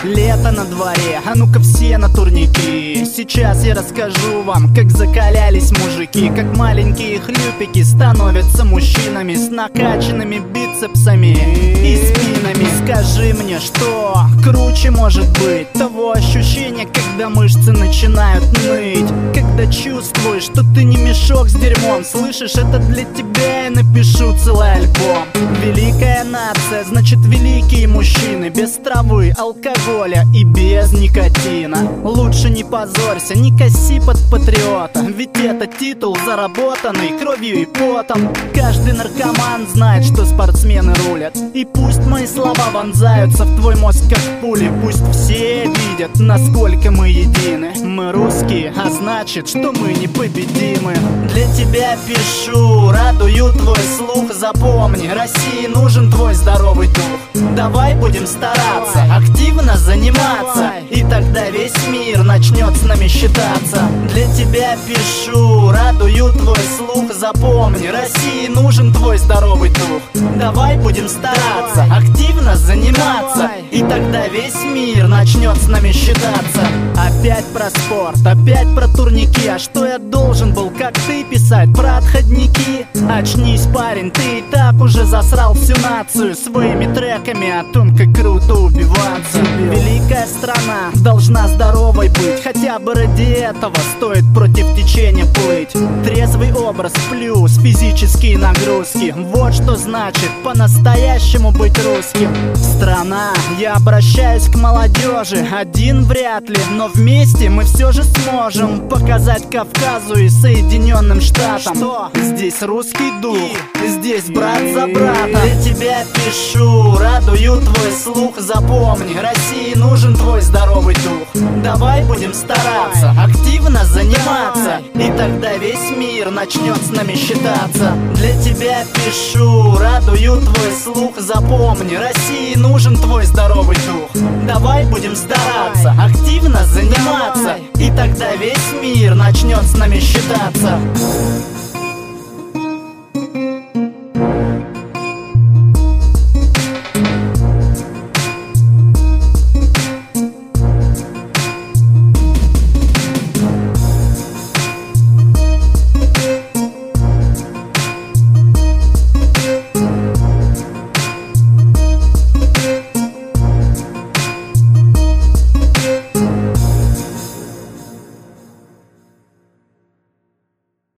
Лето на дворе, а ну-ка все на турники. Сейчас я расскажу вам, как закалялись мужики, как маленькие хлюпики становятся мужчинами с накачанными бицепсами и спинами. Скажи мне, что круче может быть того ощущения, когда мышцы начинают ныть, когда чувствуешь, что ты не мешок с дерьмом. Слышишь, это для тебя я напишу целый альбом. Великая нация, значит великие мужчины, без травы, алкоголя и без никотина. Лучше не позорься, не коси под патриота, ведь это титул, заработанный кровью и потом. Каждый наркоман знает, что спортсмены рулят, и пусть мои слова вонзаются в твой мозг как пули. Пусть все видят, насколько мы едины. Мы русские, а значит, что мы непобедимы. Для тебя пишу, радую твой слух. Запомни, России нужен твой здоровый дух. Давай будем стараться, активно заниматься, и тогда весь мир начнет с нами считаться. Для тебя пишу, радую твой слух. Запомни, России нужен твой здоровый дух. Давай будем стараться, активно заниматься, и тогда весь мир начнет с нами считаться. Опять про спорт, опять про турники. А что я должен был, как ты, писать про отходники? Очнись, парень, ты и так уже засрал всю нацию своими треками о том, как круто убиваться. Великая страна должна здоровой быть, хотя бы ради этого стоит против течения плыть. Трезвый образ плюс физические нагрузки, вот что значит по-настоящему быть русским. Страна, я обращаюсь к молодежи, один вряд ли, но вместе мы все же сможем показать Кавказу и Соединенным Штатам, что здесь русский дух, здесь брат за брата. Для тебя пишу, радую твой слух. Запомни, России нужен твой здоровый дух. Давай будем стараться, активно заниматься, и тогда весь мир начнет с нами считаться. Для тебя пишу, радую твой слух. Запомни, России нужен твой здоровый дух. Давай будем стараться, активно заниматься, и тогда весь мир начнет с нами считаться.